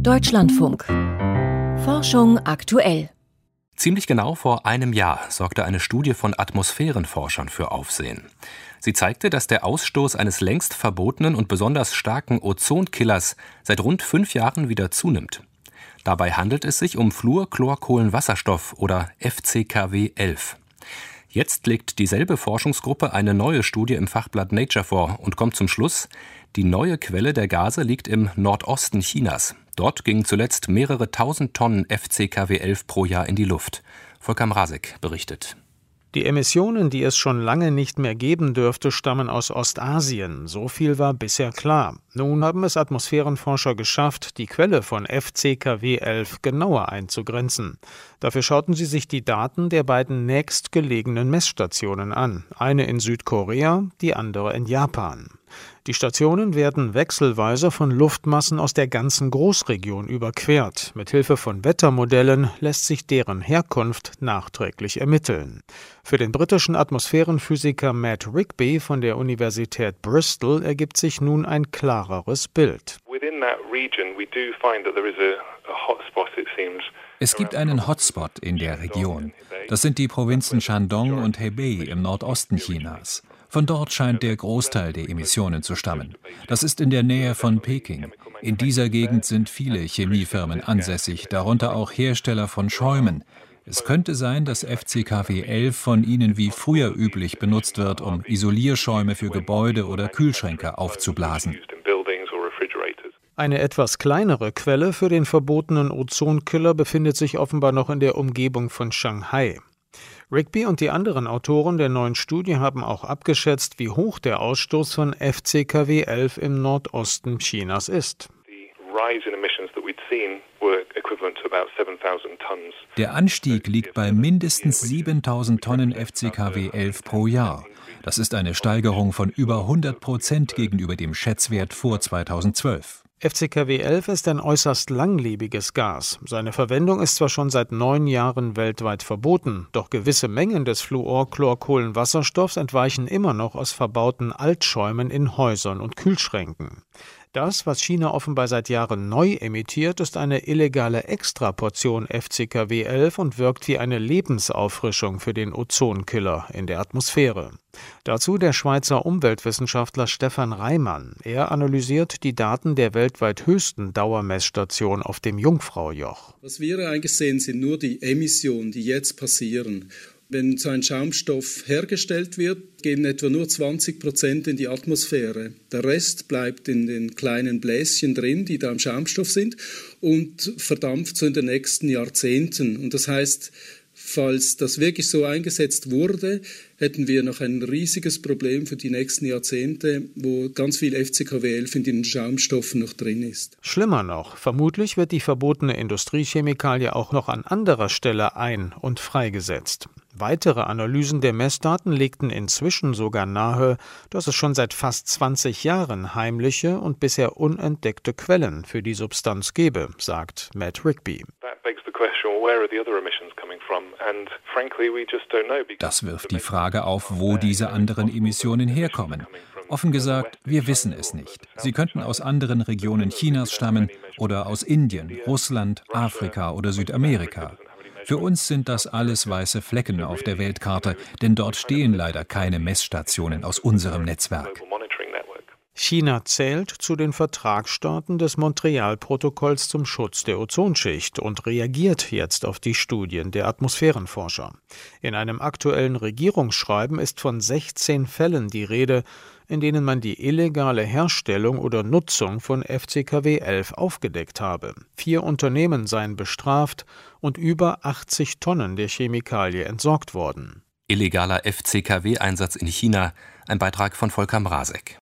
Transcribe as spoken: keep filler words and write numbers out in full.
Deutschlandfunk. Forschung aktuell. Ziemlich genau vor einem Jahr sorgte eine Studie von Atmosphärenforschern für Aufsehen. Sie zeigte, dass der Ausstoß eines längst verbotenen und besonders starken Ozonkillers seit rund fünf Jahren wieder zunimmt. Dabei handelt es sich um Fluorchlorkohlenwasserstoff oder F C K W elf. Jetzt legt dieselbe Forschungsgruppe eine neue Studie im Fachblatt Nature vor und kommt zum Schluss, die neue Quelle der Gase liegt im Nordosten Chinas. Dort gingen zuletzt mehrere tausend Tonnen F C K W elf pro Jahr in die Luft. Volker Mrazek berichtet. Die Emissionen, die es schon lange nicht mehr geben dürfte, stammen aus Ostasien. So viel war bisher klar. Nun haben es Atmosphärenforscher geschafft, die Quelle von F C K W elf genauer einzugrenzen. Dafür schauten sie sich die Daten der beiden nächstgelegenen Messstationen an. Eine in Südkorea, die andere in Japan. Die Stationen werden wechselweise von Luftmassen aus der ganzen Großregion überquert. Mithilfe von Wettermodellen lässt sich deren Herkunft nachträglich ermitteln. Für den britischen Atmosphärenphysiker Matt Rigby von der Universität Bristol ergibt sich nun ein klareres Bild. Es gibt einen Hotspot in der Region. Das sind die Provinzen Shandong und Hebei im Nordosten Chinas. Von dort scheint der Großteil der Emissionen zu stammen. Das ist in der Nähe von Peking. In dieser Gegend sind viele Chemiefirmen ansässig, darunter auch Hersteller von Schäumen. Es könnte sein, dass F C K W elf von ihnen wie früher üblich benutzt wird, um Isolierschäume für Gebäude oder Kühlschränke aufzublasen. Eine etwas kleinere Quelle für den verbotenen Ozonkiller befindet sich offenbar noch in der Umgebung von Shanghai. Rigby und die anderen Autoren der neuen Studie haben auch abgeschätzt, wie hoch der Ausstoß von F C K W elf im Nordosten Chinas ist. Der Anstieg liegt bei mindestens siebentausend Tonnen F C K W elf pro Jahr. Das ist eine Steigerung von über hundert Prozent gegenüber dem Schätzwert vor zweitausendzwölf. F C K W elf ist ein äußerst langlebiges Gas. Seine Verwendung ist zwar schon seit neun Jahren weltweit verboten, doch gewisse Mengen des Fluorchlorkohlenwasserstoffs entweichen immer noch aus verbauten Altschäumen in Häusern und Kühlschränken. Das, was China offenbar seit Jahren neu emittiert, ist eine illegale Extraportion F C K W elf und wirkt wie eine Lebensauffrischung für den Ozonkiller in der Atmosphäre. Dazu der Schweizer Umweltwissenschaftler Stefan Reimann. Er analysiert die Daten der weltweit höchsten Dauermessstation auf dem Jungfraujoch. Was wir eigentlich sehen, sind nur die Emissionen, die jetzt passieren. Wenn so ein Schaumstoff hergestellt wird, gehen etwa nur zwanzig Prozent in die Atmosphäre. Der Rest bleibt in den kleinen Bläschen drin, die da im Schaumstoff sind, und verdampft so in den nächsten Jahrzehnten. Und das heißt, falls das wirklich so eingesetzt wurde, hätten wir noch ein riesiges Problem für die nächsten Jahrzehnte, wo ganz viel F C K W elf in den Schaumstoffen noch drin ist. Schlimmer noch, vermutlich wird die verbotene Industriechemikalie auch noch an anderer Stelle ein- und freigesetzt. Weitere Analysen der Messdaten legten inzwischen sogar nahe, dass es schon seit fast zwanzig Jahren heimliche und bisher unentdeckte Quellen für die Substanz gebe, sagt Matt Rigby. Das wirft die Frage auf, wo diese anderen Emissionen herkommen. Offen gesagt, wir wissen es nicht. Sie könnten aus anderen Regionen Chinas stammen oder aus Indien, Russland, Afrika oder Südamerika. Für uns sind das alles weiße Flecken auf der Weltkarte, denn dort stehen leider keine Messstationen aus unserem Netzwerk. China zählt zu den Vertragsstaaten des Montreal-Protokolls zum Schutz der Ozonschicht und reagiert jetzt auf die Studien der Atmosphärenforscher. In einem aktuellen Regierungsschreiben ist von sechzehn Fällen die Rede, in denen man die illegale Herstellung oder Nutzung von F C K W elf aufgedeckt habe. Vier Unternehmen seien bestraft und über achtzig Tonnen der Chemikalie entsorgt worden. Illegaler F C K W-Einsatz in China, ein Beitrag von Volker Mrazek.